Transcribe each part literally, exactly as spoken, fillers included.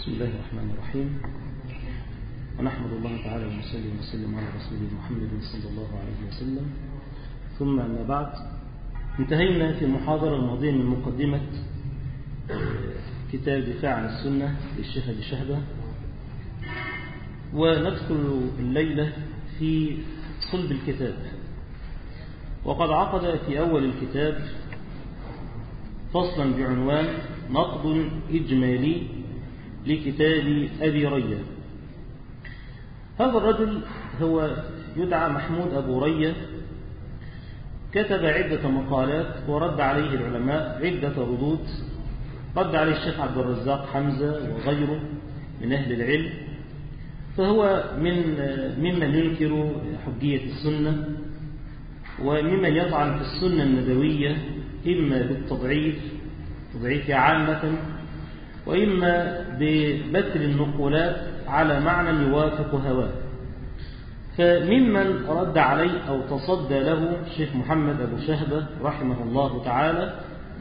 بسم الله الرحمن الرحيم، ونحمد الله تعالى ونصلي وسلم على رسوله محمد صلى الله عليه وسلم. ثم أما بعد، انتهينا في المحاضرة الماضية من مقدمة كتاب دفاع عن السنة للشيخ أبي شهبة، وندخل الليلة في صلب الكتاب. وقد عقد في أول الكتاب فصلا بعنوان نقد إجمالي لكتاب أبي رية. هذا الرجل هو يدعى محمود أبو رية، كتب عدة مقالات ورد عليه العلماء عدة ردود، رد عليه الشيخ عبد الرزاق حمزة وغيره من أهل العلم. فهو من ممن ينكر حجية السنة، وممن يطعن في السنة النبوية إما بالتضعيف تضعيفها عامة، وإما ببتر النقولات على معنى يوافق هواه. فممن رد عليه أو تصدى له الشيخ محمد أبو شهبة رحمه الله تعالى،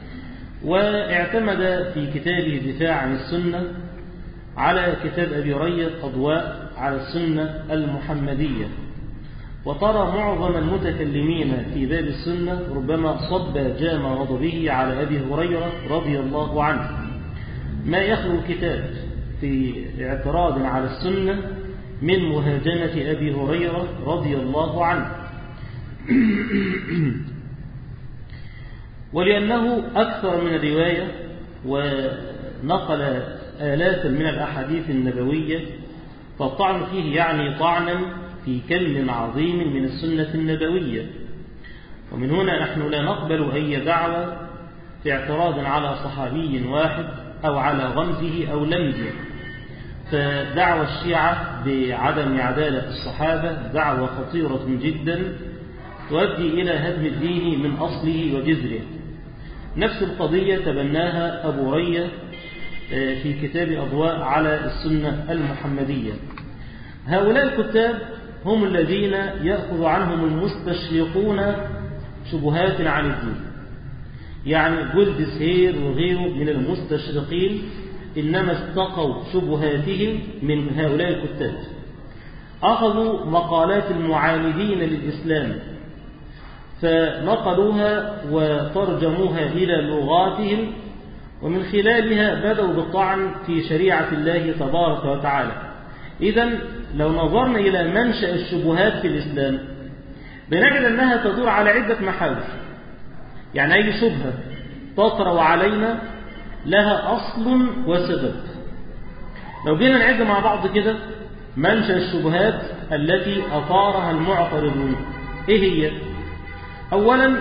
واعتمد في كتابه دفاع عن السنة على كتاب أبي رية أضواء على السنة المحمدية. وترى معظم المتكلمين في باب السنة ربما صب جام غضبه على أبي هريرة رضي الله عنه، ما يخلو الكتاب في اعتراض على السنة من مهاجمة أبي هريرة رضي الله عنه. ولأنه أكثر من الرواية ونقل آلاف من الأحاديث النبوية، فالطعن فيه يعني طعنا في كلم عظيم من السنة النبوية. ومن هنا نحن لا نقبل أي دعوة في اعتراض على صحابي واحد أو على غمزه أو لمزه. فدعوى الشيعة بعدم عدالة الصحابة دعوة خطيرة جدا تؤدي إلى هدم الدين من أصله وجذره. نفس القضية تبناها أبو رية في كتاب أضواء على السنة المحمدية. هؤلاء الكتاب هم الذين يأخذ عنهم المستشرقون شبهات عن الدين، يعني جولد سهير وغيره من المستشرقين إنما استقوا شبهاتهم من هؤلاء الكتاب. أخذوا مقالات المعاندين للإسلام فنقلوها وترجموها إلى لغاتهم، ومن خلالها بدأوا بالطعن في شريعة الله تبارك وتعالى. إذن لو نظرنا إلى منشأ الشبهات في الإسلام بنجد أنها تدور على عدة محاور. يعني أي شبهة تطرأ علينا لها أصل وسبب. لو جينا نعد مع بعض كده منشأ الشبهات التي أثارها المعترضون، إيه هي؟ أولا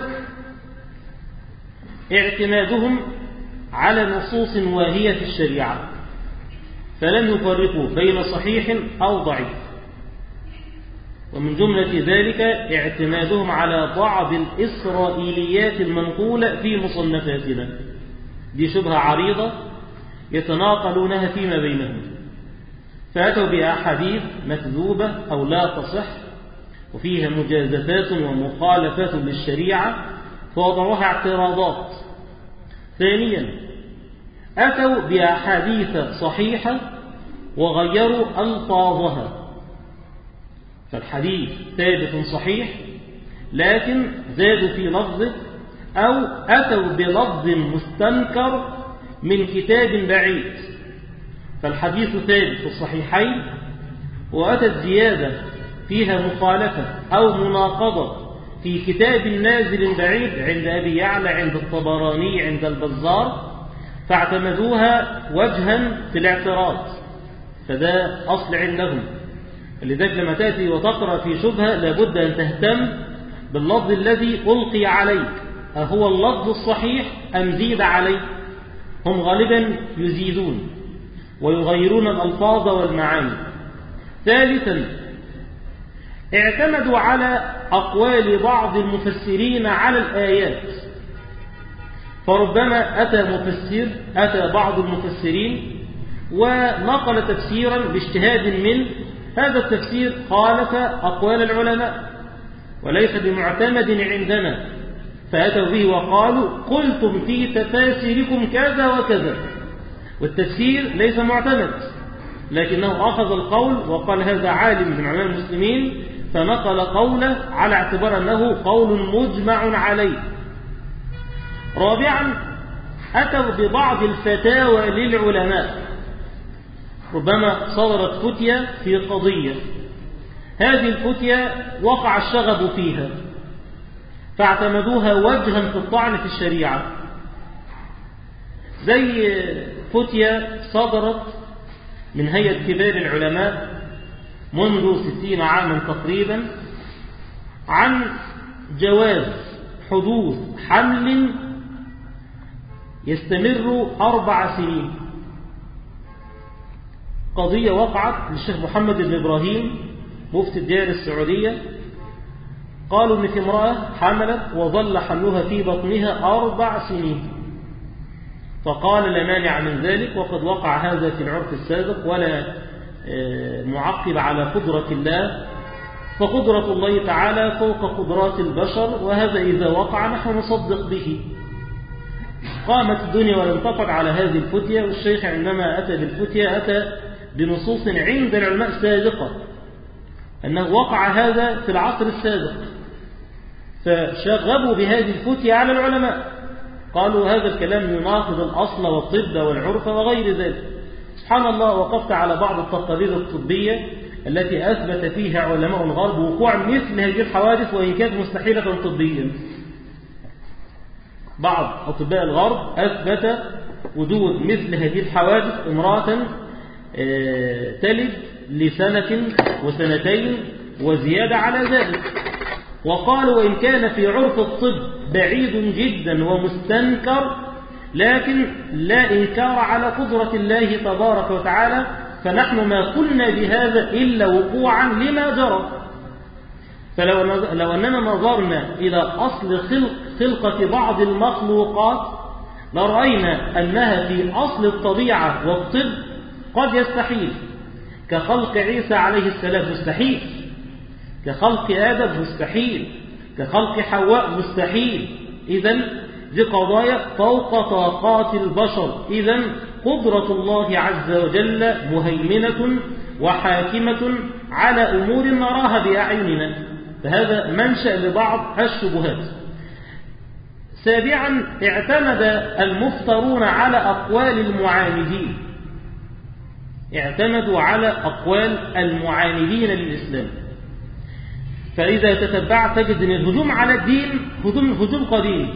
اعتمادهم على نصوص واهية في الشريعة، فلم يفرقوا بين صحيح أو ضعيف. ومن جملة ذلك اعتمادهم على بعض الإسرائيليات المنقولة في مصنفاتنا. دي شبهة عريضة يتناقلونها فيما بينهم، فأتوا بأحاديث مكذوبة أو لا تصح وفيها مجازفات ومخالفات للشريعة فوضعوها اعتراضات. ثانيا أتوا بأحاديث صحيحة وغيروا ألفاظها، فالحديث ثابت صحيح لكن زادوا في لفظه، أو أتوا بلفظ مستنكر من كتاب بعيد. فالحديث ثابت في الصحيحين وأتت زيادة فيها مخالفة أو مناقضة في كتاب نازل بعيد عند أبي يعلى عند الطبراني عند البزار، فاعتمدوها وجها في الاعتراض. فده أصل عندهم. لذلك لما تأتي وتقرأ في شبهة لابد أن تهتم باللفظ الذي ألقي عليك، أهو اللفظ الصحيح أم زيد عليه؟ هم غالبا يزيدون ويغيرون الألفاظ والمعاني. ثالثا اعتمدوا على أقوال بعض المفسرين على الآيات، فربما أتى مفسر أتى بعض المفسرين ونقل تفسيرا باجتهاد منه، هذا التفسير خالف أقوال العلماء وليس بمعتمد عندنا، فأتوا به وقالوا قلتم في تفاسيركم كذا وكذا، والتفسير ليس معتمد، لكنه أخذ القول وقال هذا عالم من علماء المسلمين، فنقل قوله على اعتبار أنه قول مجمع عليه. رابعا أتوا ببعض الفتاوى للعلماء، ربما صدرت فتية في قضية، هذه الفتية وقع الشغب فيها فاعتمدوها وجها في الطعن في الشريعة، زي فتية صدرت من هيئة كبار العلماء منذ ستين عاما تقريبا عن جواز حدوث حمل يستمر أربع سنين. قضية وقعت للشيخ محمد بن إبراهيم مفتي الديار السعودية، قالوا إن في امرأة حملت وظل حملها في بطنها أربع سنين، فقال لا مانع من ذلك، وقد وقع هذا في العرف السابق ولا معقب على قدرة الله، فقدرة الله تعالى فوق قدرات البشر، وهذا إذا وقع نحن نصدق به. قامت الدنيا ولم تقعد على هذه الفتية، والشيخ عندما أتى بالفتية أتى بنصوص عند العلماء سابقة أنه وقع هذا في العصر السابق، فشغبوا بهذه الفتية على العلماء، قالوا هذا الكلام يناقض الأصل والطب والعرف وغير ذلك. سبحان الله، وقفت على بعض التقارير الطبية التي أثبت فيها علماء الغرب وقوع مثل هذه الحوادث وإن كانت مستحيلة طبيا. بعض أطباء الغرب أثبت وجود مثل هذه الحوادث، امرأة تلد لسنة وسنتين وزيادة على ذلك، وقالوا وإن كان في عرف الطب بعيد جدا ومستنكر، لكن لا إنكار على قدرة الله تبارك وتعالى، فنحن ما قلنا بهذا إلا وقوعا لما جرى. فلو لو أننا نظرنا إلى أصل خلق خلقة بعض المخلوقات لرأينا أنها في أصل الطبيعة والطب قد يستحيل، كخلق عيسى عليه السلام مستحيل، كخلق آدم مستحيل، كخلق حواء مستحيل. إذن دي قضايا فوق طاقات البشر، إذن قدرة الله عز وجل مهيمنة وحاكمة على أمور نراها بأعيننا، فهذا منشأ لبعض الشبهات. سابعا اعتمد المفترون على أقوال المعاندين، اعتمدوا على أقوال المعاندين للإسلام. فإذا تتبعت تجد أن الهجوم على الدين هجوم, هجوم قديم.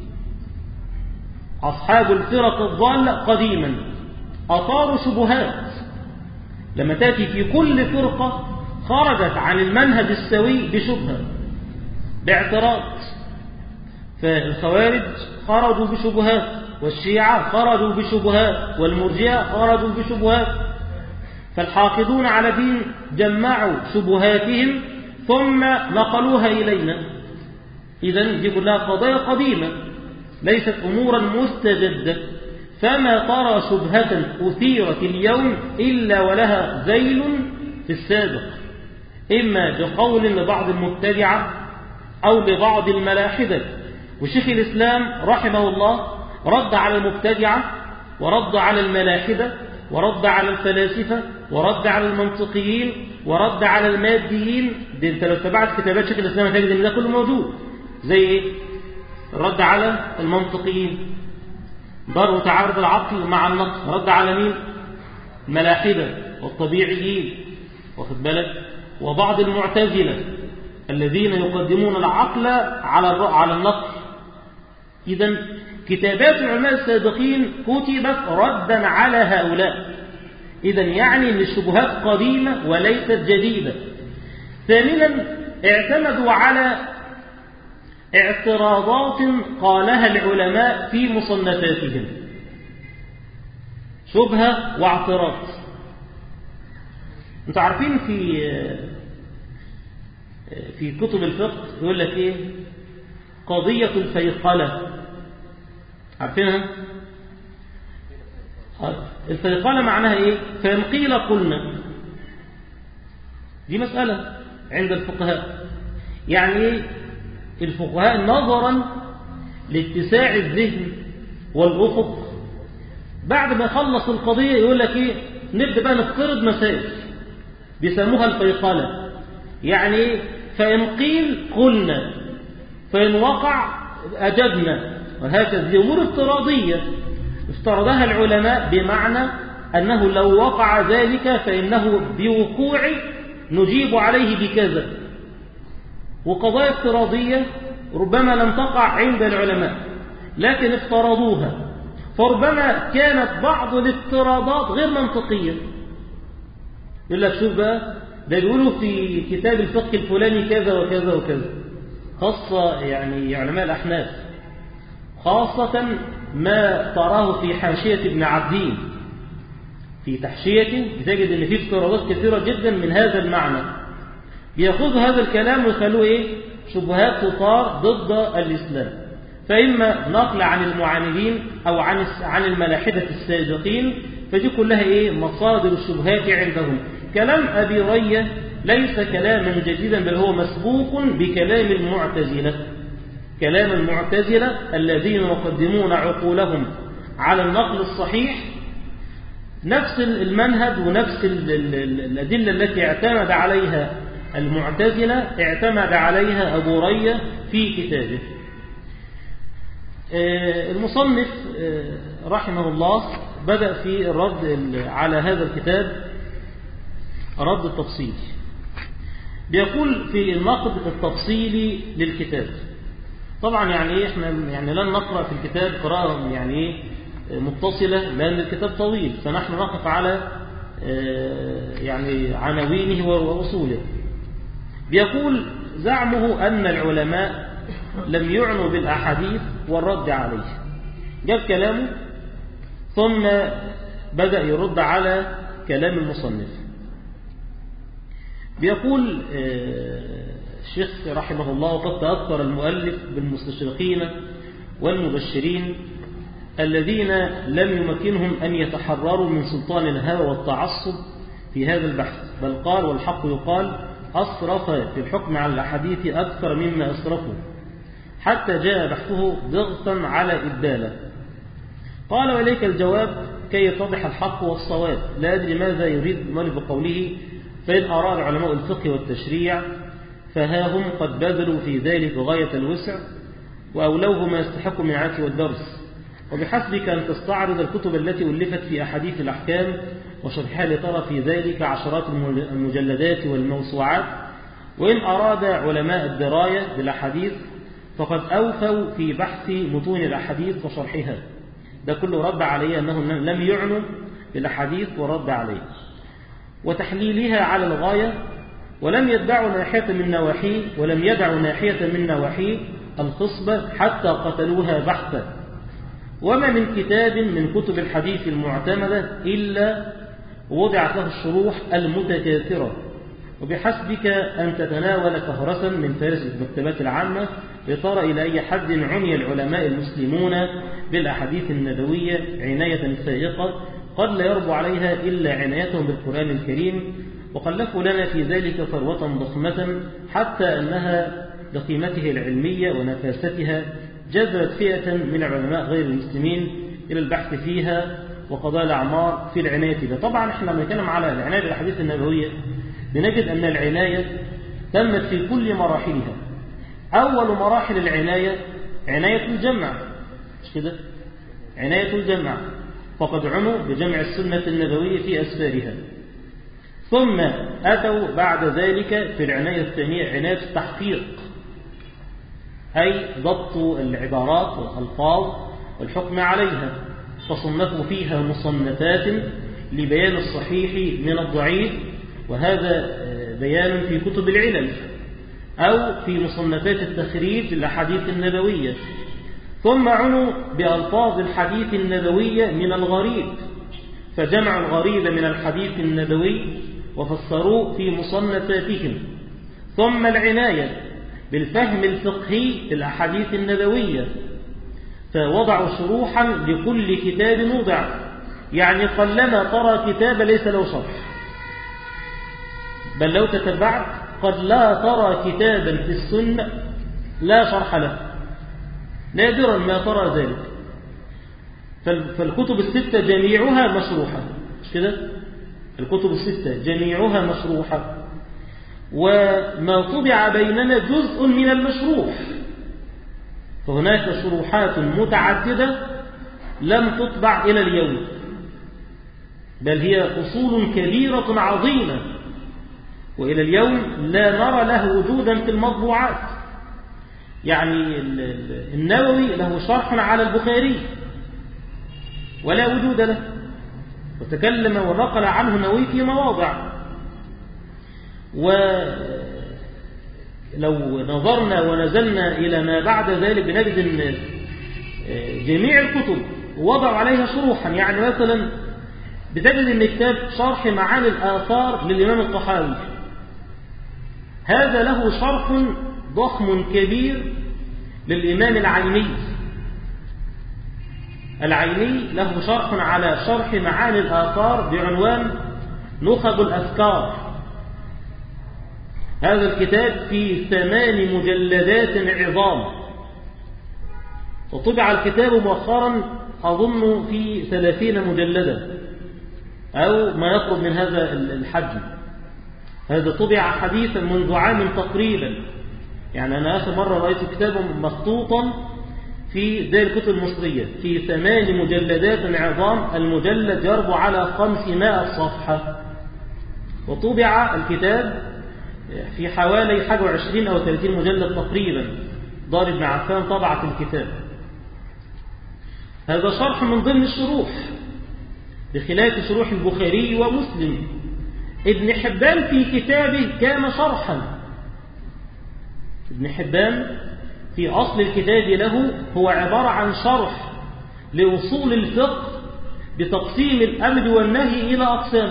أصحاب الفرق الضالة قديما أثاروا شبهات، لما تأتي في كل فرقة خرجت عن المنهج السوي بشبهة باعتراض. فالخوارج خرجوا بشبهات، والشيعة خرجوا بشبهات، والمرجئة خرجوا بشبهات. فالحاقدون على دين جمعوا شبهاتهم ثم نقلوها إلينا. إذن دي كلها قضايا قديمة ليست أمورا مستجدة، فما ترى شبهة أثيرت اليوم إلا ولها ذيل في السابق، إما بقول لبعض المبتدعة أو لبعض الملاحدة. وشيخ الإسلام رحمه الله رد على المبتدعة ورد على الملاحدة ورد على الفلاسفة ورد على المنطقيين ورد على الماديين. دي انت لو تبعت كتابات شيخ الإسلام هتجد ان ده كله موجود. زي ايه؟ رد على المنطقيين، ضرب تعارض العقل مع النقل، رد على مين؟ الملاحدة والطبيعيين، واخد بالك، وبعض المعتزلة الذين يقدمون العقل على على النقل. إذن كتابات العلماء السابقين كتبت ردا على هؤلاء. إذن يعني أن الشبهات قديمة وليست جديدة. ثامنا اعتمدوا على اعتراضات قالها العلماء في مصنفاتهم، شبهة واعتراض. انتوا عارفين في في كتب الفقه يقول لك ايه؟ قضية الفيقلة، عارفينها؟ الفيقلة معناها ايه؟ فإن قيل قلنا، دي مسألة عند الفقهاء. يعني ايه؟ الفقهاء نظرا لاتساع الذهن والأفق بعد ما يخلص القضية يقول لك إيه؟ نبدأ بقى نفترض مسائل بيسموها الفيصلة. يعني فإن قيل قلنا، فإن وقع أجبنا، وهكذا. دي أمور افتراضية افترضها العلماء بمعنى أنه لو وقع ذلك فإنه بوقوع نجيب عليه بكذا. وقضايا افتراضية ربما لم تقع عند العلماء لكن افترضوها، فربما كانت بعض الافتراضات غير منطقية. يقول لك شوف بقى، ده بيقولوا في كتاب الفقه الفلاني كذا وكذا وكذا، خاصة يعني علماء الأحناف، خاصة ما تراه في حاشية ابن عبدين. في تحشيته بتجد ان فيه افتراضات كثيرة جدا من هذا المعنى، بيأخذوا هذا الكلام ويخلوه ايه؟ شبهات تطار ضد الإسلام، فإما نقل عن المعاندين أو عن عن الملاحدة السابقين، فدي كلها ايه؟ مصادر الشبهات عندهم. كلام أبي رية ليس كلاما جديدا، بل هو مسبوق بكلام المعتزلة. كلام المعتزلة الذين يقدمون عقولهم على النقل الصحيح، نفس المنهج ونفس الأدلة التي اعتمد عليها المعتزلة اعتمد عليها أبو رية في كتابه. المصنف رحمه الله بدأ في الرد على هذا الكتاب رد التفصيلي. بيقول في النقد التفصيلي للكتاب. طبعا يعني ايه احنا يعني لن نقرأ في الكتاب قراءة يعني ايه متصلة، لأن الكتاب طويل، فنحن نقف على يعني عناوينه وأصوله. بيقول زعمه أن العلماء لم يعنوا بالأحاديث والرد عليه. جاب كلامه ثم بدأ يرد على كلام المصنف. بيقول الشيخ رحمه الله: وقد تأثر المؤلف بالمستشرقين والمبشرين الذين لم يمكنهم أن يتحرروا من سلطان الهوى والتعصب في هذا البحث، بل قال والحق يقال أصرف في الحكم على الأحاديث أكثر مما أصرفوا، حتى جاء بحثه ضغطا على إبداله. قال: وإليك الجواب كي يتضح الحق والصواب. لا أدري ماذا يريد المؤلف بقوله فإن أراد علماء الفقه والتشريع فها هم قد بذلوا في ذلك غاية الوسع وأولوه ما يستحق من العناية والدرس، وبحسبك أن تستعرض الكتب التي ألفت في أحاديث الأحكام وشرحها لترى في ذلك عشرات المجلدات والموسوعات. وإن أراد علماء الدراية بالأحاديث فقد أوفوا في بحث متون الأحاديث وشرحها. ده كله رد عليه أنهم لم يعنوا بالأحاديث ورد عليه وتحليلها على الغاية، ولم يدعوا ناحية من نواحيه ولم يدعوا ناحية من نواحيه الخصبة حتى قتلوها بحثا. وما من كتاب من كتب الحديث المعتمدة إلا وضعت له الشروح المتكاثرة، وبحسبك أن تتناول كهرسا من فارس المكتبات العامة لترى إلى أي حد عني العلماء المسلمون بالأحاديث النبوية عناية فائقة قد لا يربو عليها إلا عنايتهم بالقرآن الكريم، وخلفوا لنا في ذلك ثروة ضخمة حتى أنها بقيمته العلمية ونفاستها جذبت فئة من العلماء غير المسلمين إلى البحث فيها وقضاء الأعمار في العناية بها. طبعا احنا لما نتكلم على العناية بالأحاديث النبوية بنجد أن العناية تمت في كل مراحلها. أول مراحل العناية عناية الجمع، مش كده؟ عناية الجمع، فقد عنوا بجمع السنة النبوية في أسفارها. ثم أتوا بعد ذلك في العناية الثانية عناية التحقيق، أي ضبط العبارات والألفاظ والحكم عليها، فصنفوا فيها مصنفات لبيان الصحيح من الضعيف، وهذا بيان في كتب العلل، أو في مصنفات التخريج للأحاديث النبوية. ثم عنوا بألفاظ الحديث النبوية من الغريب، فجمعوا الغريب من الحديث النبوي وفسروه في مصنفاتهم. ثم العناية بالفهم الفقهي للأحاديث النبوية، فوضعوا شروحا لكل كتاب وضع، يعني قلما ترى كتاب ليس له شرح، بل لو تتبعت قد لا ترى كتابا في السنة لا شرح له، نادرا ما ترى ذلك. فالكتب الستة جميعها مشروحة، مش كده؟ الكتب الستة جميعها مشروحة، وما طبع بيننا جزء من المشروح، فهناك شروحات متعددة لم تطبع إلى اليوم، بل هي أصول كبيرة عظيمة وإلى اليوم لا نرى له وجودا في المطبوعات. يعني النووي له شرح على البخاري ولا وجود له، وتكلم ونقل عنه النووي في مواضع. ولو نظرنا ونزلنا إلى ما بعد ذلك بنجد أن جميع الكتب وضعوا عليها شروحا. يعني مثلا بتجد أن كتاب شرح معاني الآثار للإمام الطحاوي، هذا له شرح ضخم كبير للإمام العيني. العيني له شرح على شرح معاني الآثار بعنوان نخب الأفكار. هذا الكتاب في ثمان مجلدات عظام، وطبع الكتاب مؤخرا أظن في ثلاثين مجلدا أو ما يقرب من هذا الحجم. هذا طبع حديثا منذ عام تقريبا. يعني أنا آخر مرة رأيت كتابا مخطوطا في دار الكتب المصرية في ثمان مجلدات عظام، المجلد يربو على خمسمائة صفحة، وطبع الكتاب في حوالي حاجة وعشرين أو ثلاثين مجلد تقريبا. دار ابن عفان طبعت الكتاب. هذا شرح من ضمن الشروح بخلاف شروح البخاري ومسلم. ابن حبان في كتابه كان شرحا. ابن حبان في أصل الكتاب له هو عبارة عن شرح لأصول الفقه بتقسيم الأمر والنهي إلى أقسام.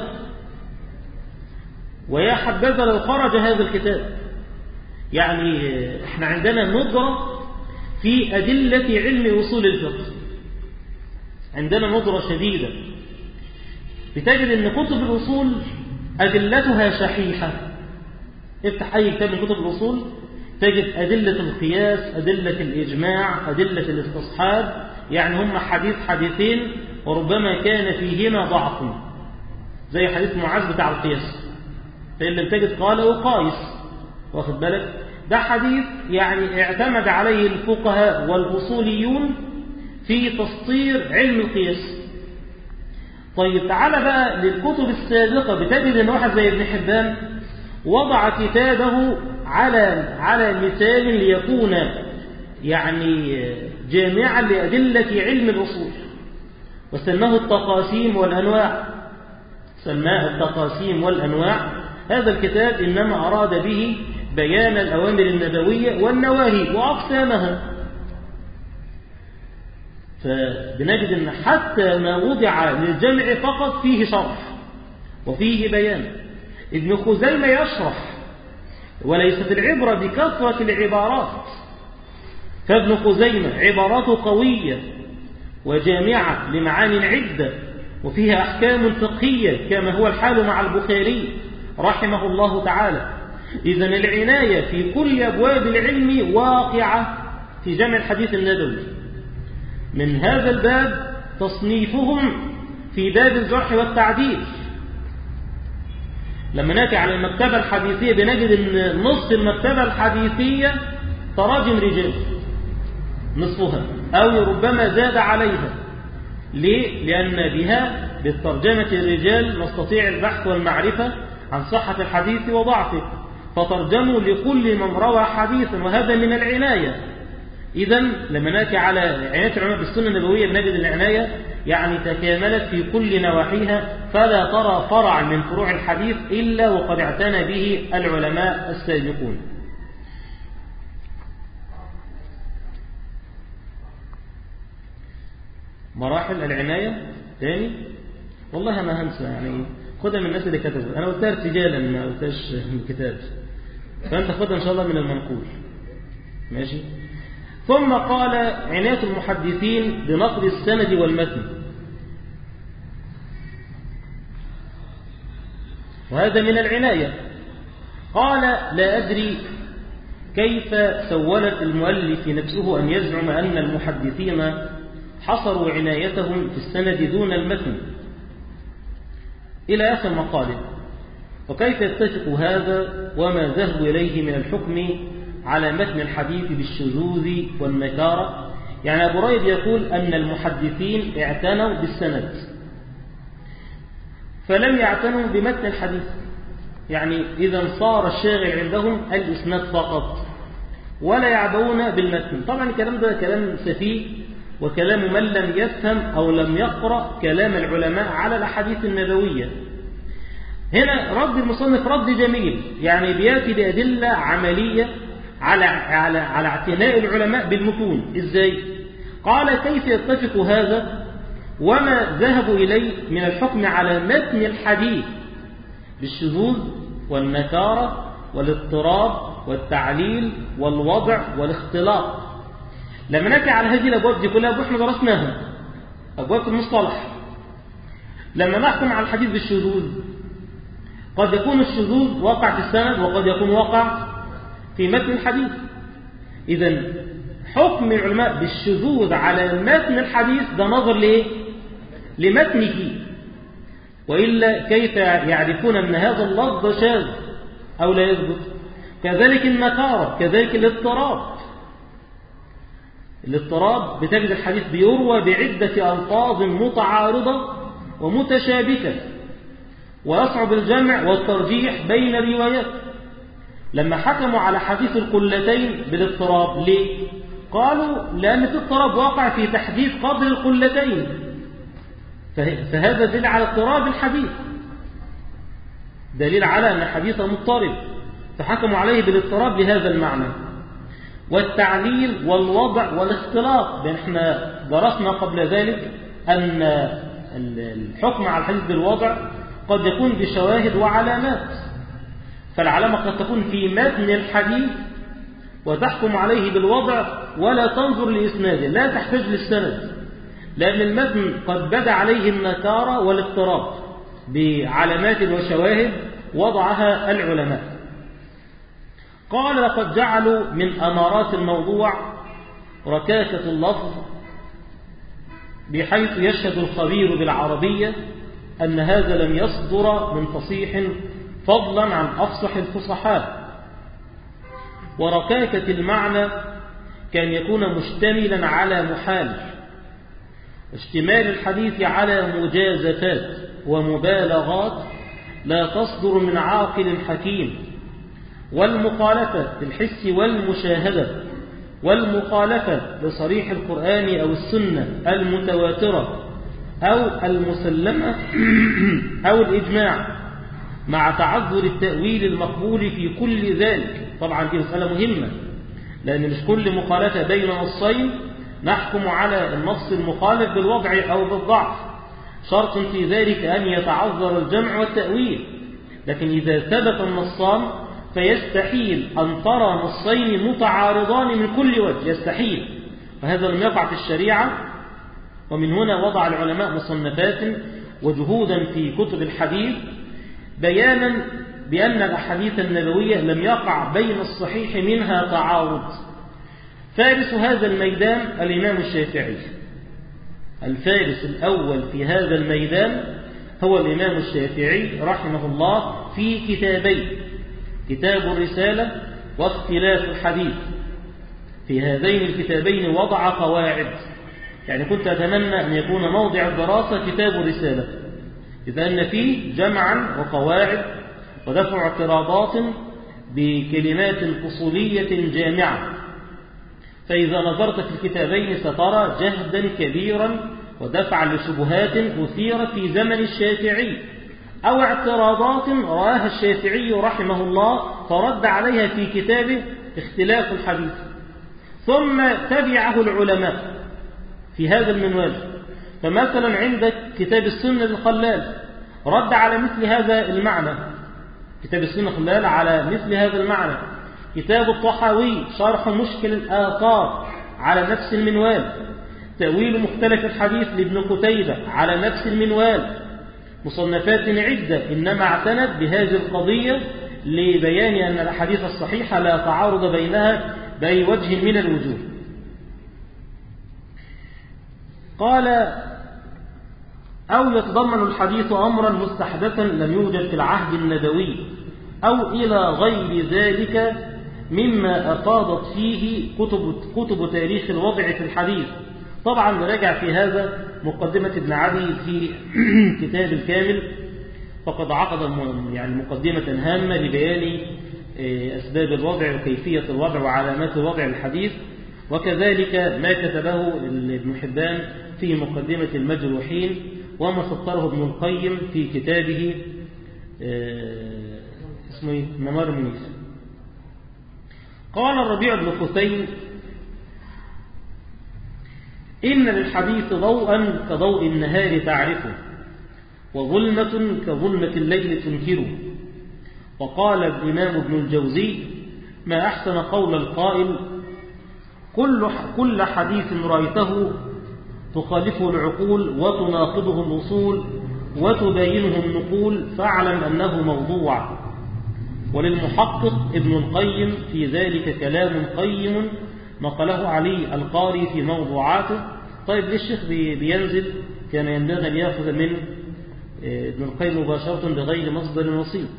ويا حبذا لو خرج هذا الكتاب. يعني احنا عندنا ندرة في أدلة علم أصول الفقه، عندنا ندرة شديدة. بتجد أن كتب الأصول أدلتها شحيحة. افتح أي كتاب من كتب الأصول تجد أدلة القياس، أدلة الإجماع، أدلة الاستصحاب. يعني هم حديث حديثين وربما كان فيهما ضعف، زي حديث معاذ بتاع القياس، فإن لم تجد قاله قايس، واخد بالك؟ ده حديث يعني اعتمد عليه الفقهاء والأصوليون في تسطير علم القياس. طيب تعالى بقى للكتب السابقة، بتجد أن واحد زي ابن حبان وضع كتابه على على مثال ليكون يعني جامعا لأدلة علم الأصول، وسماه التقاسيم والأنواع. سماه التقاسيم والأنواع. هذا الكتاب إنما أراد به بيان الأوامر النبوية والنواهي وأقسامها. فبنجد أن حتى ما وضع للجمع فقط فيه شرح وفيه بيان. ابن خزيمة يشرح، وليست العبرة بكثرة العبارات، فابن خزيمة عباراته قوية وجامعة لمعاني عدة وفيها أحكام فقهية كما هو الحال مع البخاري رحمه الله تعالى. إذن العناية في كل أبواب العلم واقعة في جمع الحديث النبوي. من هذا الباب تصنيفهم في باب الجرح والتعديل. لما نأتي على المكتبة الحديثية بنجد أن نصف المكتبة الحديثية تراجم رجال، نصفها أو ربما زاد عليها. ليه؟ لأن بها بالترجمة الرجال نستطيع البحث والمعرفة عن صحة الحديث وضعفه، فترجموا لكل من روى حديثا، وهذا من العناية. إذن لما نأتي على عناية العلماء بالسنة النبوية بنجد العناية يعني تكاملت في كل نواحيها، فلا ترى فرع من فروع الحديث إلا وقد اعتنى به العلماء السابقون. مراحل العناية تاني، والله ما هنسى، يعني خدها من الناس اللي كتبوا. أنا قلتها ارتجالا ما قلتهاش من الكتاب، فأنت خدها إن شاء الله من المنقول. ماشي. ثم قال عناية المحدثين بنقد السند والمتن، وهذا من العناية. قال لا أدري كيف سولت المؤلف نفسه أن يزعم أن المحدثين حصروا عنايتهم في السند دون المتن إلى آخر مقاله. وكيف يتفق هذا وما ذهبوا إليه من الحكم على متن الحديث بالشذوذ والنكارة؟ يعني أبو ريد يقول أن المحدثين اعتنوا بالسند فلم يعتنوا بمتن الحديث، يعني إذا صار الشاغل عندهم الإسناد فقط ولا يعبؤون بالمتن. طبعا الكلام ده كلام سفيه وكلام من لم يفهم أو لم يقرأ كلام العلماء على الأحاديث النبوية. هنا رد المصنف رد جميل، يعني بيأتي بأدلة عملية على على على اعتناء العلماء بالمتون. إزاي؟ قال كيف يتفق هذا وما ذهبوا إليه من الحكم على متن الحديث بالشذوذ والنكارة والاضطراب والتعليل والوضع والاختلاط. لما نأتي على هذه الأبواب دي كلها احنا درسناها أبواب المصطلح. لما نحكم على الحديث بالشذوذ قد يكون الشذوذ واقع في السند وقد يكون واقع في متن الحديث. إذن حكم العلماء بالشذوذ على متن الحديث ده نظر لإيه؟ لمتنه، وإلا كيف يعرفون أن هذا اللفظ شاذ أو لا يثبت؟ كذلك النكارة، كذلك الاضطراب. الاضطراب بتجد الحديث بيروى بعدة ألفاظ متعارضة ومتشابكة ويصعب الجمع والترجيح بين الروايات. لما حكموا على حديث القلتين بالاضطراب ليه؟ قالوا لأن في اضطراب واقع في تحديد قدر القلتين، فهذا دليل على اضطراب الحديث، دليل على أن حديثه مضطرب، فحكموا عليه بالاضطراب بهذا المعنى. والتعليل والوضع والاختلاط، لأن احنا درسنا قبل ذلك أن الحكم على الحديث بالوضع قد يكون بشواهد وعلامات، فالعلامة قد تكون في متن الحديث وتحكم عليه بالوضع ولا تنظر لإسناده، لا تحتاج للسند، لأن المتن قد بدا عليه النكارة والاضطراب بعلامات وشواهد وضعها العلماء. قال لقد جعلوا من أمارات الموضوع ركاكة اللفظ، بحيث يشهد الخبير بالعربية أن هذا لم يصدر من فصيح فضلا عن أفصح الفصحاء. وركاكة المعنى كان يكون مشتملا على محال، اشتمال الحديث على مجازفات ومبالغات لا تصدر من عاقل حكيم، والمخالفة بالحس والمشاهدة، والمخالفة لصريح القرآن أو السنة المتواترة أو المسلمة أو الإجماع، مع تعذر التأويل المقبول في كل ذلك. طبعا دي مسألة مهمة، لأن مش كل مخالفة بين نصين نحكم على النص المخالف بالوضع أو بالضعف، شرط في ذلك أن يتعذر الجمع والتأويل. لكن إذا ثبت النصان فيستحيل أن ترى نصين متعارضان من كل وجه، يستحيل، وهذا لم يقع في الشريعة. ومن هنا وضع العلماء مصنفات وجهودا في كتب الحديث بيانا بأن الأحاديث النبوية لم يقع بين الصحيح منها تعارض. فارس هذا الميدان الإمام الشافعي، الفارس الأول في هذا الميدان هو الإمام الشافعي رحمه الله في كتابين، كتاب الرسالة واختلاف الحديث. في هذين الكتابين وضع قواعد، يعني كنت أتمنى أن يكون موضع الدراسة كتاب الرسالة، إذا أن فيه جمعا وقواعد ودفع اعتراضات بكلمات فصولية جامعة. فإذا نظرت في الكتابين سترى جهدا كبيرا ودفعا لشبهات أثيرت في زمن الشافعي أو اعتراضات رآها الشافعي رحمه الله فرد عليها في كتابه اختلاف الحديث. ثم تبعه العلماء في هذا المنوال. فمثلا عندك كتاب السنة الخلال رد على مثل هذا المعنى، كتاب السنة الخلال على مثل هذا المعنى. كتاب الطحاوي شرح مشكل الآثار على نفس المنوال. تأويل مختلف الحديث لابن قتيبة على نفس المنوال. مصنفات عدة إنما اعتنت بهذه القضية لبيان أن الأحاديث الصحيحة لا تعارض بينها بأي وجه من الوجوه. قال أو يتضمن الحديث أمرا مستحدثا لم يوجد في العهد النبوي أو إلى غير ذلك مما أفاضت فيه كتب, كتب تاريخ الوضع في الحديث. طبعا نراجع في هذا مقدمة ابن عدي في كتاب الكامل، فقد عقد يعني مقدمة هامة لبيان أسباب الوضع وكيفية الوضع وعلامات الوضع الحديث، وكذلك ما كتبه ابن حبان في مقدمة المجروحين، وما سطره ابن القيم في كتابه اسمه نمار منيس. قال الربيع بن خثيم إن للحديث ضوءا كضوء النهار تعرفه، وظلمة كظلمة الليل تنكره. وقال الإمام ابن الجوزي ما أحسن قول القائل كل كل حديث رأيته تخالفه العقول وتناقضه الوصول وتباينه النقول فاعلم أنه موضوع. وللمحقق ابن القيم في ذلك كلام قيم نقله علي القاري في موضوعاته. طيب ليه الشيخ بينزل؟ كان ينبغي أن يأخذ من ابن القيم مباشرة بغير مصدر وسيط.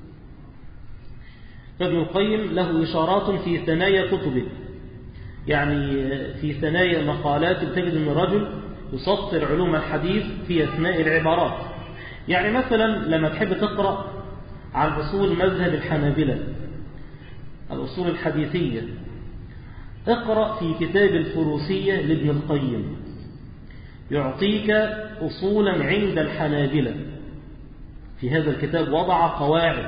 فابن القيم له إشارات في ثنايا كتبه، يعني في ثنايا مقالات تجد أن الرجل يسطر علوم الحديث في أثناء العبارات. يعني مثلا لما تحب تقرأ عن أصول مذهب الحنابلة الأصول الحديثية، اقرأ في كتاب الفروسية لابن القيم، يعطيك أصولا عند الحنابلة. في هذا الكتاب وضع قواعد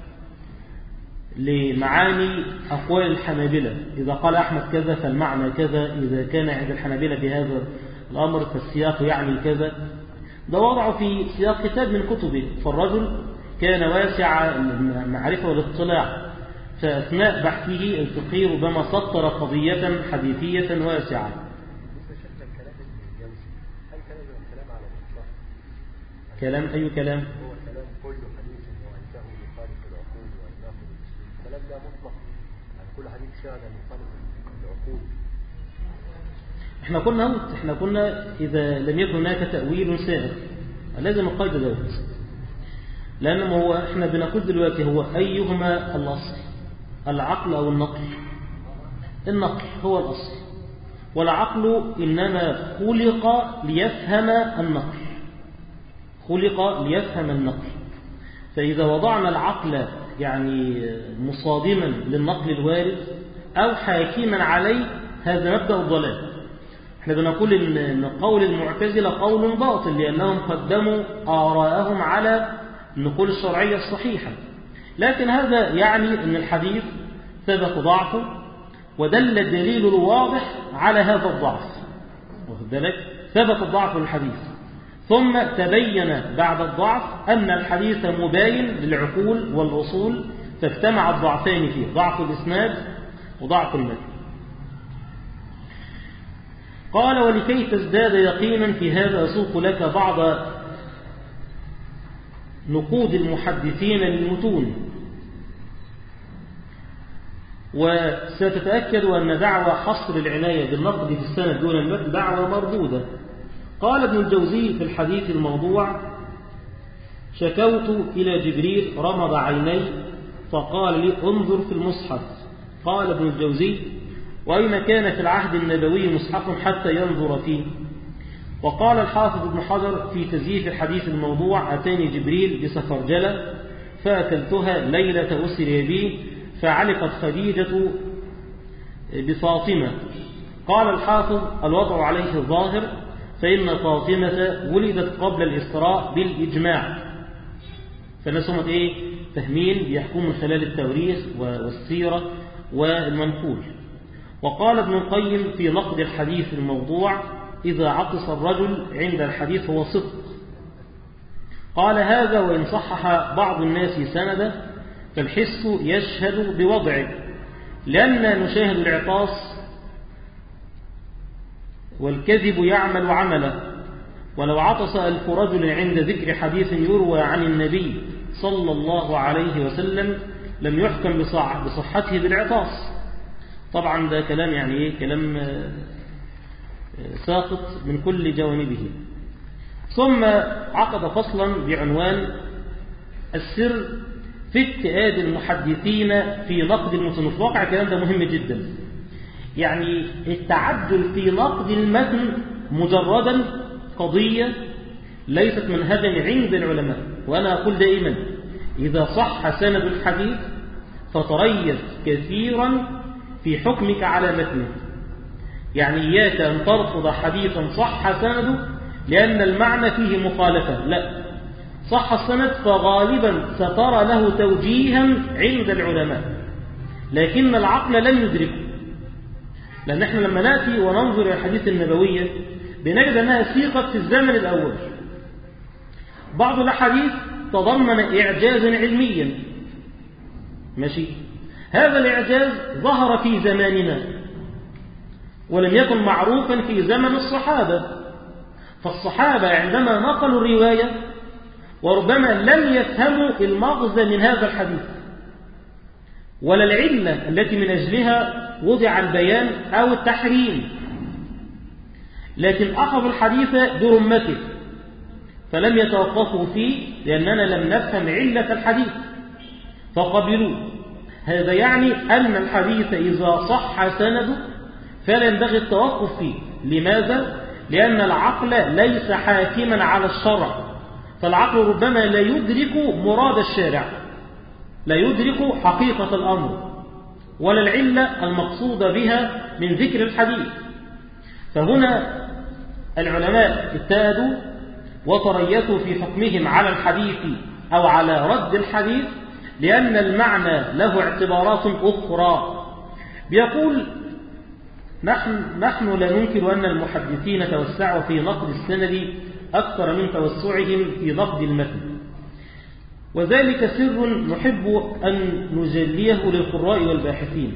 لمعاني أقوال الحنابلة، إذا قال أحمد كذا فالمعنى كذا، إذا كان عند الحنابلة بهذا الأمر فالسياق يعني كذا. ده وضعه في سياق كتاب من كتبه، فالرجل كان واسع المعرفة والاطلاع، فأثناء بحثه الفقيه ربما سطر قضية حديثية واسعة. كلام أي كلام؟ هو كلام كل حديث وعنده يخالف العقول ويناقض الأصول، الكلام ده مطلق يعني كل حديث فعلا يخالف العقول. احنا قلنا احنا قلنا إذا لم يكن هناك تأويل سائغ لازم القيد دوت، لأن هو احنا بنقول دلوقتي هو أيهما الأصل، العقل أو النقل؟ النقل هو الأصل، والعقل إنما خلق ليفهم النقل، خلق ليفهم النقل. فإذا وضعنا العقل يعني مصادما للنقل الوارد أو حاكما عليه، هذا مبدأ الضلال. احنا بنقول إن قول المعتزلة قول باطل لأنهم قدموا آراءهم على النقول الشرعية الصحيحة، لكن هذا يعني أن الحديث ثبت ضعفه ودل الدليل الواضح على هذا الضعف، واخد بالك؟ ثبت الضعف للحديث ثم تبين بعد الضعف أن الحديث مباين للعقول والأصول، فاجتمع الضعفان فيه، ضعف الإسناد وضعف المتن. قال ولكي تزداد يقينا في هذا أسوق لك بعض نقود المحدثين للمتون، وستتأكد أن دعوى حصر العناية بالنقد في السند دون المتن دعوى مردودة. قال ابن الجوزي في الحديث الموضوع شكوت إلى جبريل رمض عيني فقال لي انظر في المصحف. قال ابن الجوزي وأين كان في العهد النبوي مصحف حتى ينظر فيه؟ وقال الحافظ ابن حجر في تزييف الحديث الموضوع أتاني جبريل بسفرجلة فأكلتها ليلة أسري بي فعلقت خديجة بفاطمة. قال الحافظ الوضع عليه الظاهر، فإن فاطمة ولدت قبل الإسراء بالإجماع، فالناس هم إيه؟ فهمين بيحكموا من خلال التواريخ والسيرة والمنقول. وقال ابن القيم في نقد الحديث الموضوع إذا عطس الرجل عند الحديث هو صدق. قال هذا وإن صحح بعض الناس سنده فالحس يشهد بوضعه، لأننا نشاهد العطاس والكذب يعمل عمله. ولو عطس ألف رجل عند ذكر حديث يروى عن النبي صلى الله عليه وسلم لم يحكم بصحته بالعطاس. طبعا ده كلام يعني إيه؟ كلام ساقط من كل جوانبه. ثم عقد فصلا بعنوان السر في اجتهاد المحدثين في نقد المتن. في الواقع الكلام ده مهم جدا، يعني التعجل في نقد المتن مجردا قضية ليست منهجا عند العلماء. وأنا أقول دائما إذا صح سند الحديث فتريث كثيرا في حكمك على متنه، يعني إياك أن ترفض حديثا صح سنده لأن المعنى فيه مخالفة، لا، صح السند فغالبا سترى له توجيها عند العلماء لكن العقل لن يدركه، لأن احنا لما نأتي وننظر إلى الحديث النبوية بنجد أنها سيقت في الزمن الأول. بعض الأحاديث تضمن إعجازا علميا، ماشي، هذا الإعجاز ظهر في زماننا ولم يكن معروفا في زمن الصحابة، فالصحابة عندما نقلوا الرواية وربما لم يفهموا المغزى من هذا الحديث ولا العلة التي من أجلها وضع البيان أو التحريم، لكن أخذوا الحديث برمته فلم يتوقفوا فيه لأننا لم نفهم علة الحديث فقبلوه. هذا يعني أن الحديث إذا صح سنده فلا ينبغي التوقف فيه. لماذا؟ لأن العقل ليس حاكما على الشرع، فالعقل ربما لا يدرك مراد الشارع، لا يدرك حقيقة الأمر ولا العلة المقصودة بها من ذكر الحديث. فهنا العلماء اجتهدوا وتريثوا في حكمهم على الحديث أو على رد الحديث لأن المعنى له اعتبارات أخرى. بيقول نحن, نحن لا ننكر أن المحدثين توسعوا في نقد السند أكثر من توسعهم في نقد المتن، وذلك سر نحب أن نجليه للقراء والباحثين.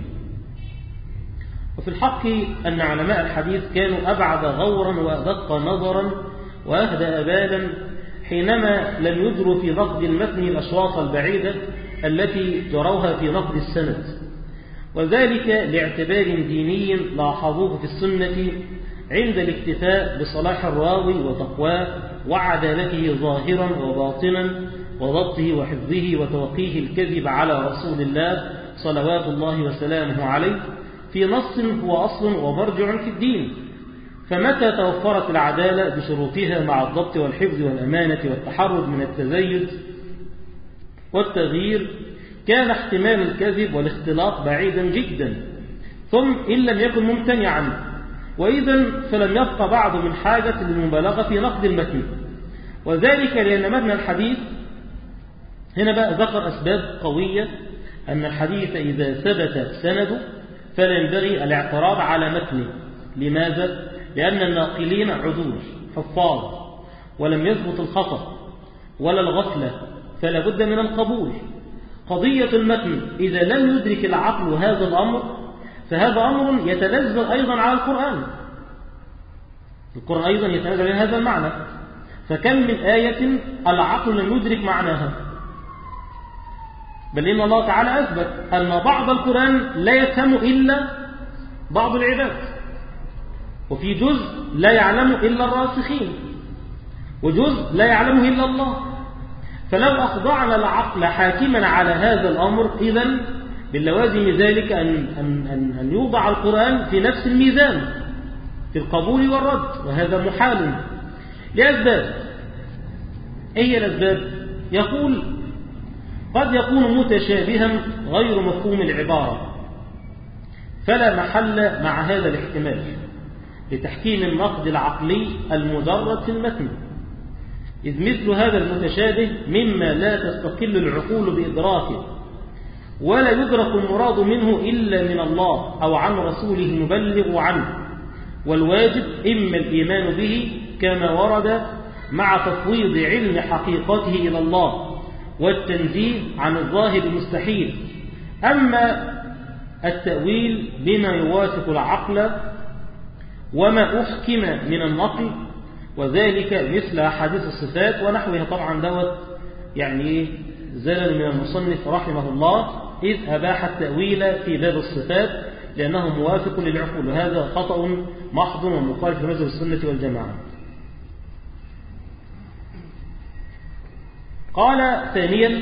وفي الحق أن علماء الحديث كانوا أبعد غورا وأدق نظرا وأهدأ بالا حينما لم يجروا في نقد المتن الأشواط البعيدة التي جروها في نقد السند، وذلك لاعتبار ديني لاحظوه في السنة عند الاكتفاء بصلاح الراوي وتقواه وعدالته ظاهرا وباطنا وضبطه وحفظه وتوقيه الكذب على رسول الله صلوات الله وسلامه عليه في نص هو أصل ومرجع في الدين. فمتى توفرت العدالة بشروطها مع الضبط والحفظ والأمانة والتحرز من التزيد والتغيير كان احتمال الكذب والاختلاط بعيدا جدا، ثم إن لم يكن ممتنعا، وإذا فلم يبقى بعد من حاجة للمبالغة في نقد المتن. وذلك لأن مبنى الحديث هنا بقى ذكر أسباب قوية أن الحديث إذا ثبت سنده فلا ينبغي الاعتراض على متنه. لماذا؟ لأن الناقلين عدول حفاظ ولم يثبت الخطأ ولا الغفلة، فلا بد من القبول. قضية المتن إذا لم يدرك العقل هذا الأمر فهذا أمر يتنزل أيضا على القرآن. القرآن أيضا يتنزل على هذا المعنى، فكم من آية العقل لم يدرك معناها، بل إن الله تعالى أثبت أن بعض القرآن لا يفهم إلا بعض العباد، وفي جزء لا يعلم إلا الراسخين، وجزء لا يعلمه إلا الله. فلو أخضعنا العقل حاكما على هذا الأمر إذن باللوازم ذلك أن, أن, أن, أن يوضع القرآن في نفس الميزان في القبول والرد، وهذا محال لأسباب. أي الأسباب؟ يقول قد يكون متشابها غير مفهوم العبارة، فلا محل مع هذا الاحتمال لتحكيم النقد العقلي المجرد في المتن، إذ مثل هذا المتشابه مما لا تستقل العقول بإدراكه ولا يدرك المراد منه إلا من الله أو عن رسوله المبلغ عنه، والواجب إما الإيمان به كما ورد مع تفويض علم حقيقته إلى الله والتنزيه عن الظاهر المستحيل. أما التأويل بما يوافق العقل وما أحكم من النقل، وذلك مثل أحاديث الصفات ونحوها، طبعا دوت يعني زلل من المصنف رحمه الله إذ أباح التأويل في باب الصفات لأنه موافق للعقول، وهذا خطأ محض ومخالف لمذهب السنة والجماعة. قال ثانيا: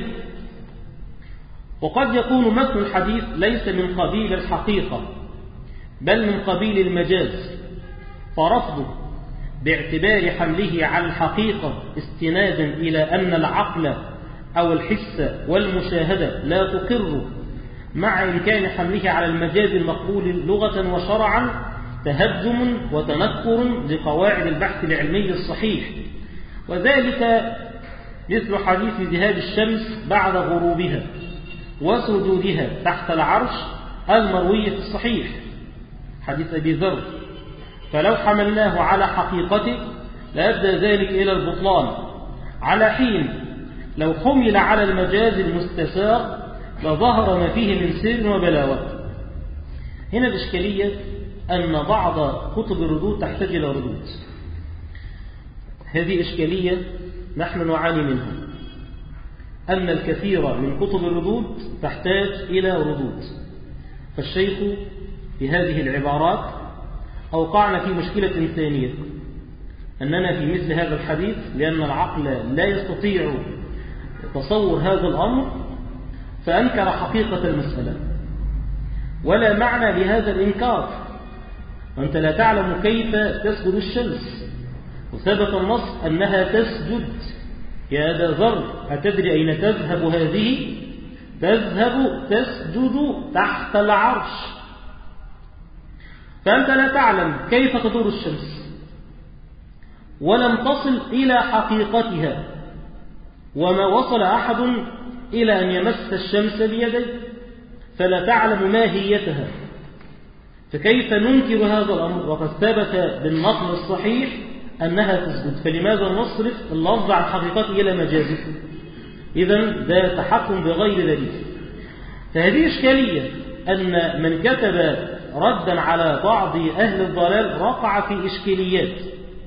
وقد يكون متن الحديث ليس من قبيل الحقيقة بل من قبيل المجاز، فرفضه باعتبار حمله على الحقيقة استنادا إلى أن العقل أو الحس والمشاهدة لا تقر، مع إمكان حمله على المجاز المقبول لغة وشرعا، تهجم وتنكر لقواعد البحث العلمي الصحيح. وذلك مثل حديث ذهاب الشمس بعد غروبها وسجودها تحت العرش المروي في الصحيح حديث أبي ذر، فلو حملناه على حقيقته لأدى ذلك إلى البطلان، على حين لو حمل على المجاز المستساغ لظهر ما فيه من سر وبلاوة. هنا الإشكالية أن بعض كتب الردود تحتاج إلى ردود. هذه إشكالية نحن نعاني منها، أن الكثير من كتب الردود تحتاج إلى ردود. فالشيخ في هذه العبارات أوقعنا في مشكلة ثانية، أننا في مثل هذا الحديث لأن العقل لا يستطيع تصور هذا الأمر فأنكر حقيقة المسألة، ولا معنى لهذا الإنكار، وأنت لا تعلم كيف تسجد الشمس، وثبت النص أنها تسجد. يا أبا ذر أتدري أين تذهب هذه؟ تذهب تسجد تحت العرش. فأنت لا تعلم كيف تدور الشمس ولم تصل إلى حقيقتها، وما وصل أحد إلى أن يمس الشمس بيديه، فلا تعلم ماهيتها، فكيف ننكر هذا الأمر وقد ثبت بالنقل الصحيح أنها تسجد؟ فلماذا نصرف اللفظ عن حقيقته إلى مجازه؟ إذن ده تحكم بغير دليل. فهذه إشكالية، أن من كتب ردا على بعض أهل الضلال رقع في إشكاليات،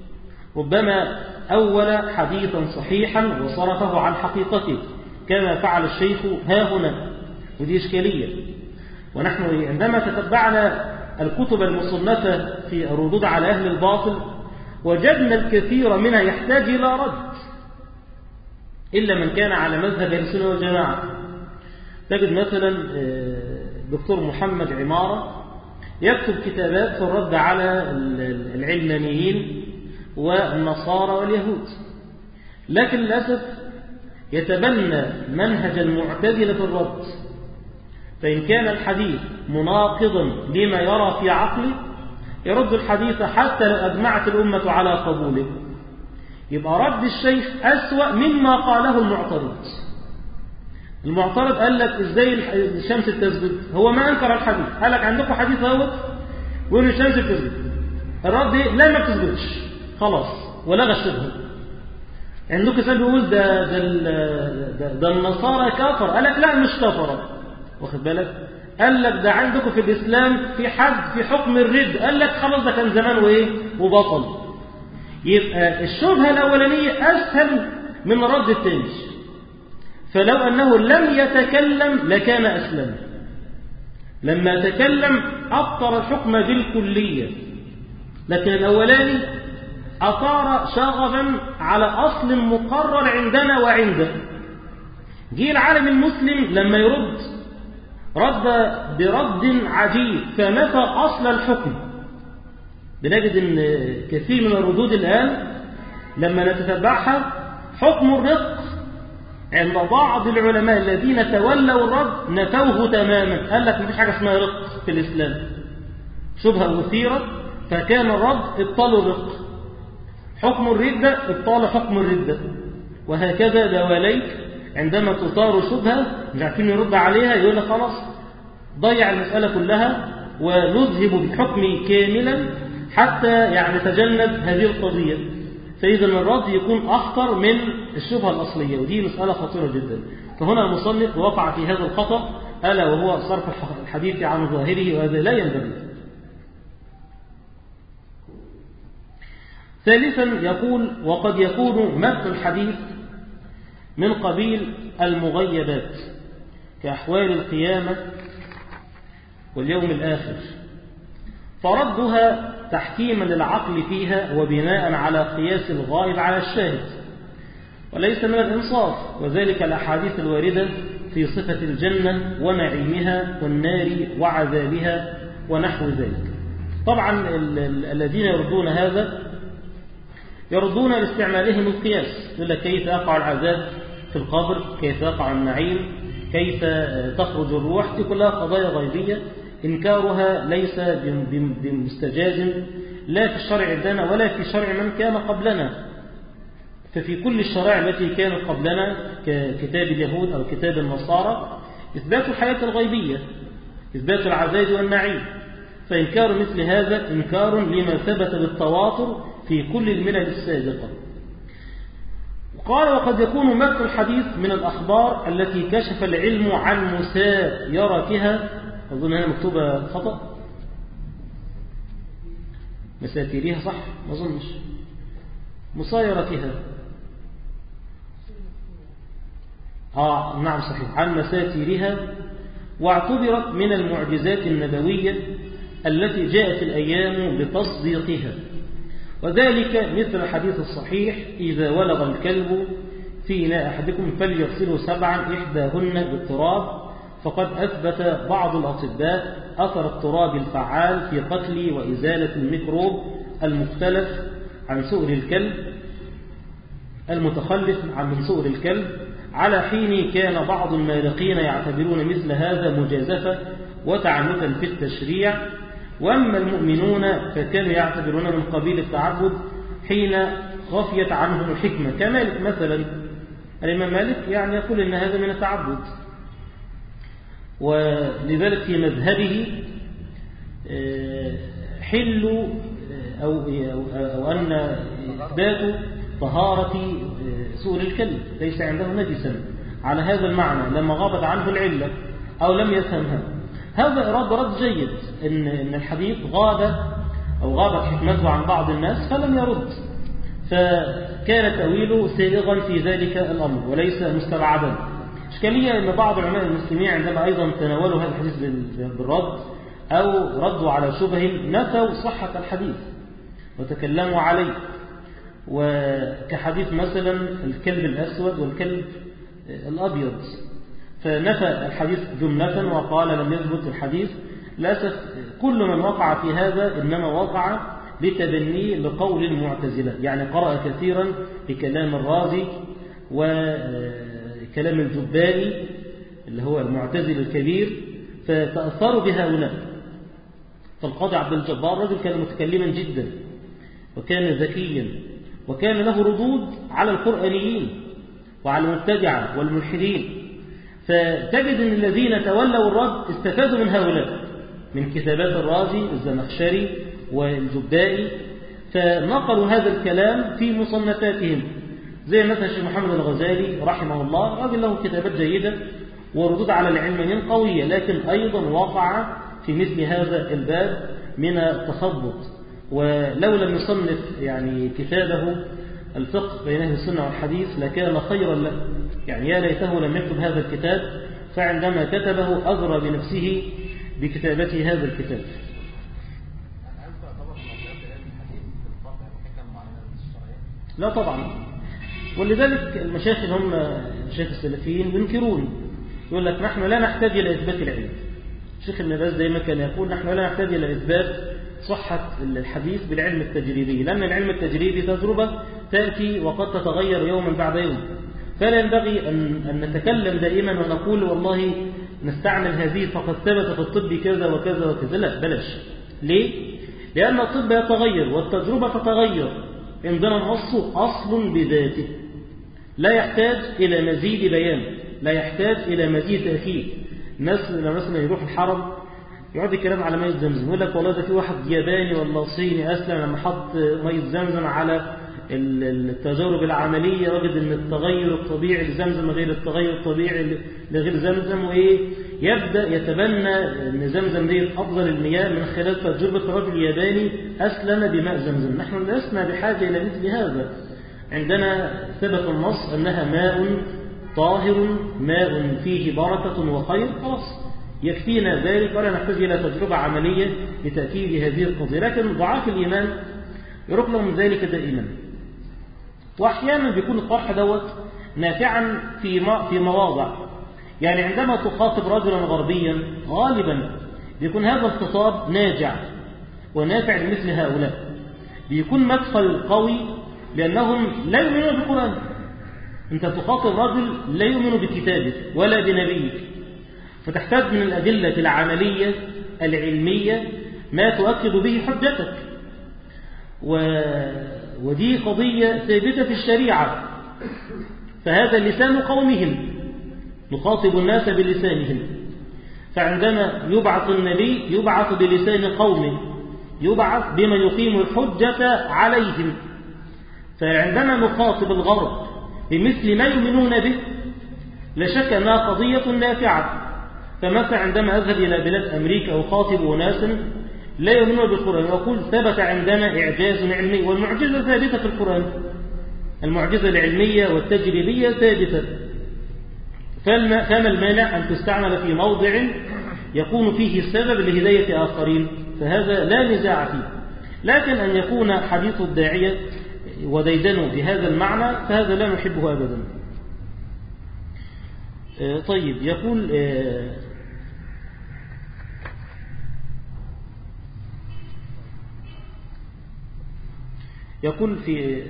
ربما أول حديثا صحيحا وصرفه عن حقيقته كما فعل الشيخ ها هنا، ودي إشكالية. ونحن عندما تتبعنا الكتب المصنفة في الردود على أهل الباطل وجدنا الكثير منها يحتاج إلى رد، إلا من كان على مذهب أهل السنة والجماعة. تجد مثلا دكتور محمد عمارة يكتب كتابات في الرد على العلمانيين والنصارى واليهود، لكن للأسف يتبنى منهج المعتزلة في الرد، فإن كان الحديث مناقضا لما يرى في عقله يرد الحديث حتى لو أجمعت الأمة على قبوله. يبقى رد الشيخ أسوأ مما قاله المعترض. المعترض قال لك إزاي الشمس تسجد؟ هو ما أنكر الحديث، قال لك عندكم حديث اهوت وإن الشمس تسجد. الرد إيه؟ لا ما بتسجدش خلاص ولغى الشبهة. عندكم سؤال بيقول ده ده, ده, ده النصارى كفر، قال لك لا مش كفر، واخد بالك؟ قال لك ده عندكم في الإسلام في حد في حكم الرد، قال لك خلاص ده كان زمان وإيه وبطل. يبقى الشبهة الأولانية أسهل من الرد الثاني، فلو أنه لم يتكلم لكان أسلم. لما تكلم أبطل الحكم بالكلية، لكن الأولاني أثار شغبا على أصل مقرر عندنا وعنده. جه العالم المسلم لما يرد رد برد عجيب فنفى أصل الحكم. بنجد أن كثير من الردود الآن لما نتتبعها حكم الرق عند بعض العلماء الذين تولوا الرد نفوه تماما، قال لك مفيش حاجة اسمها رق في الإسلام، شبهة مثيرة، فكان الرد ابطال الرق، حكم الردة ابطال حكم الردة، وهكذا دواليك. عندما تثار شبهة مش عارفين نرد عليها يقول لك خلاص ضيع المسألة كلها ونذهب بالحكم كاملا حتى يعني تجنب هذه القضية. فإذا الرد يكون أخطر من الشبهة الأصلية، ودي مسألة خطيرة جدا. فهنا المصنف وقع في هذا الخطأ، ألا وهو صرف الحديث عن ظاهره، وهذا لا ينبغي. ثالثا يقول: وقد يكون متن الحديث من قبيل المغيبات كأحوال القيامة واليوم الآخر، فردها تحكيما للعقل فيها وبناء على قياس الغائب على الشاهد، وليس من الإنصاف، وذلك الأحاديث الواردة في صفة الجنة ونعيمها والنار وعذابها ونحو ذلك. طبعا الذين يردون هذا يردون لاستعمالهم القياس، يقول لك كيف يقع العذاب في القبر، كيف يقع النعيم، كيف تخرج الروح، دي كلها قضايا غيبية إنكارها ليس بمستجاز لا في الشرع عندنا ولا في شرع من كان قبلنا. ففي كل الشرائع التي كانت قبلنا ككتاب اليهود أو كتاب النصارى إثبات الحياة الغيبية، إثبات العذاب والنعيم، فإنكار مثل هذا إنكار لما ثبت بالتواتر في كل الملل السابقة. قال وقد يكون متن الحديث من الأخبار التي كشف العلم عن مسايرتها، أظن هنا مكتوبة خطأ، مساتيرها صح؟ ما أظنش مسايرتها، آه نعم صحيح، عن مساتيرها، واعتبرت من المعجزات النبوية التي جاءت الأيام بتصديقها، وذلك مثل الحديث الصحيح إذا ولغ الكلب في إناء أحدكم فليغسله سبعا إحداهن بالتراب، فقد أثبت بعض الأطباء أثر التراب الفعال في قتل وإزالة الميكروب المختلف عن سؤر الكلب المتخلف عن من سؤر الكلب، على حين كان بعض المارقين يعتبرون مثل هذا مجازفة وتعنتا في التشريع، وأما المؤمنون فكانوا يعتبرون من قبيل التعبد حين خفيت عنهم الحكمة، كمالك مثلا. الإمام مالك يعني يقول إن هذا من التعبد، ولذلك في مذهبه حل أو, أو أن إثبات طهارة سؤر الكلب ليس عنده نجسا على هذا المعنى لما غابت عنه العلة أو لم يفهمها. هذا إراد رد جيد، إن, إن الحديث غاب أو غابت حكمته عن بعض الناس فلم يرد، فكان تأويله سائغا في ذلك الأمر وليس مستبعدا. إشكالية أن بعض علماء المسلمين عندما أيضا تناولوا هذا الحديث بالرد أو ردوا على شبه نفوا صحة الحديث وتكلموا عليه، وكحديث مثلا الكلب الأسود والكلب الأبيض، فنفى الحديث جملة وقال لم يثبت الحديث. للأسف كل من وقع في هذا إنما وقع لتبنيه لقول المعتزلة، يعني قرأ كثيرا بكلام الرازي وكلام الجبائي اللي هو المعتزل الكبير فتأثروا بهؤلاء. فالقاضي عبد الجبار رجل كان متكلما جدا وكان ذكيا وكان له ردود على القرآنيين وعلى المبتدعة والملحدين، فتجد أن الذين تولوا الرد استفادوا من هؤلاء من كتابات الرازي الزمخشري والجبائي، فنقلوا هذا الكلام في مصنفاتهم، زي مثلا الشيخ محمد الغزالي رحمه الله، راجل له كتابات جيدة وردود على العلمانيين قوية، لكن أيضا وقع في مثل هذا الباب من التخبط. ولو لم يصنف يعني كتابه الفقه بين أهل السنة والحديث لكان خيرا له، يعني يا ليته لم يكتب هذا الكتاب، فعندما كتبه أغرى بنفسه بكتابته هذا الكتاب. لا طبعا، ولذلك المشايخ هم مشايخ السلفيين ينكرون، يقول لك نحن لا نحتاج إلى إثبات العلم. الشيخ ابن باز دائما كان يقول نحن لا نحتاج إلى إثبات صحة الحديث بالعلم التجريبي، لأن العلم التجريبي تجربة تأتي وقد تتغير يوما بعد يوم، فلا ينبغي أن, أن نتكلم دائما ونقول والله نستعمل هذه فقد ثبت في الطب كذا وكذا وكذا، لا بلاش. ليه؟ لأن الطب يتغير والتجربة تتغير، عندنا الأصل أصل بذاته لا يحتاج إلى مزيد بيان، لا يحتاج إلى مزيد تأكيد. الناس لما مثلا يروح الحرم يقعد الكلام على مية زمزم، يقول لك والله ده في واحد ياباني ولا صيني أسلم لما حط مية زمزم على التجارب العملية وجد أن التغير الطبيعي لزمزم غير التغير الطبيعي لغير زمزم، وإيه يبدأ يتبنى أن زمزم دي أفضل المياه من خلال تجربة رجل ياباني أسلم بماء زمزم. نحن لسنا بحاجة إلى مثل هذا، عندنا ثبت النص أنها ماء طاهر ماء فيه بركة وخير، خلاص يكفينا ذلك ولا نحتاج إلى تجربة عملية لتأكيد هذه القضية. لكن ضعاف الإيمان يروق لهم ذلك دائما، وأحيانا بيكون الطرح دوت نافعا في في مواضع. يعني عندما تخاطب رجلا غربيا غالبا بيكون هذا الخطاب ناجع ونافع لمثل هؤلاء، بيكون مدخل قوي لأنهم لا يؤمنون بالقرآن. أنت تخاطب رجل لا يؤمن بكتابك ولا بنبيك، فتحتاج من الأدلة العملية العلمية ما تؤكد به حجتك، و... ودي قضية ثابتة في الشريعة. فهذا لسان قومهم، نخاطب الناس بلسانهم. فعندما يبعث النبي يبعث بلسان قومه، يبعث بما يقيم الحجة عليهم. فعندما نخاطب الغرب بمثل ما يؤمنون به لا شك أنها قضية نافعة. فمثلا عندما أذهب إلى بلاد أمريكا أخاطب أناسا لا يؤمنون بالقرآن وأقول ثبت عندنا إعجاز علمي، والمعجزة ثابتة في القرآن، المعجزة العلمية والتجريبية ثابتة، فما المانع أن تستعمل في موضع يكون فيه السبب لهداية آخرين؟ فهذا لا نزاع فيه. لكن أن يكون حديث الداعية وديدنه بهذا المعنى فهذا لا نحبه أبدا. طيب، يقول يقول في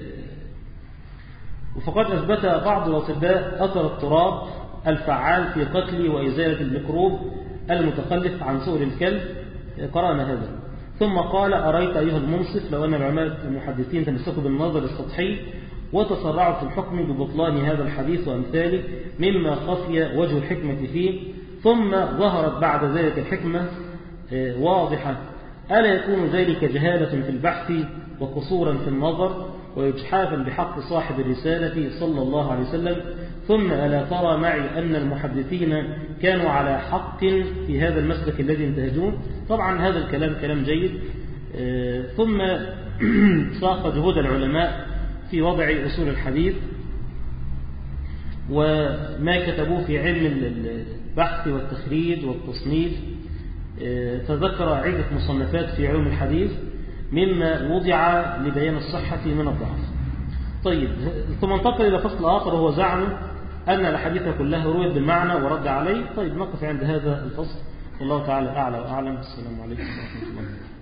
وفقد أثبت بعض الأطباء أثر التراب الفعال في قتل وإزالة الميكروب المتخلف عن سؤر الكلب. قرأنا هذا. ثم قال: أريت أيها المنصف لو أن العلماء المحدثين تمسكوا بالنظر السطحي وتسرعوا في الحكم ببطلان هذا الحديث وأمثاله مما خفي وجه الحكمة فيه، ثم ظهرت بعد ذلك الحكمة واضحة، ألا يكون ذلك جهالة في البحث وقصورا في النظر وإجحافا بحق صاحب الرسالة صلى الله عليه وسلم؟ ثم ألا ترى معي أن المحدثين كانوا على حق في هذا المسلك الذي انتهجوه؟ طبعا هذا الكلام كلام جيد. ثم ساق جهود العلماء في وضع أصول الحديث وما كتبوه في علم البحث والتخريج والتصنيف. تذكر عدة مصنفات في علوم الحديث مما وضع لبيان الصحة من الضعف. طيب، ثم انتقل إلى فصل آخر وهو زعم أن الحديث كلها رويت بالمعنى ورد عليه. طيب، نقف عند هذا الفصل والله تعالى أعلى وأعلم. السلام عليكم ورحمة الله.